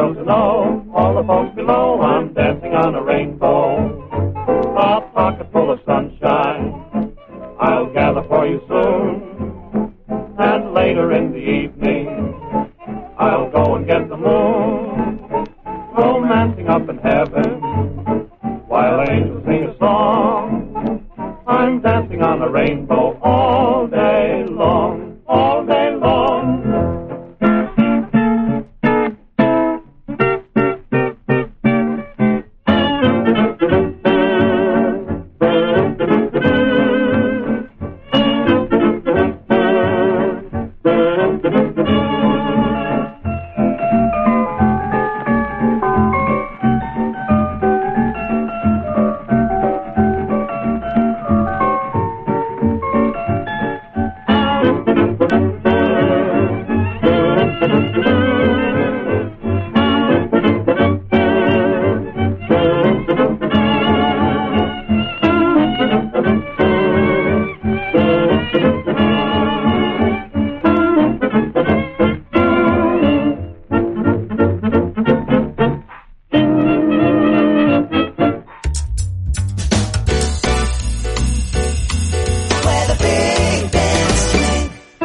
world to know, all the folks below, I'm dancing on a rainbow. A pocket full of sunshine, I'll gather for you soon. And later in the evening, I'll go and get the moon. Romancing up in heaven,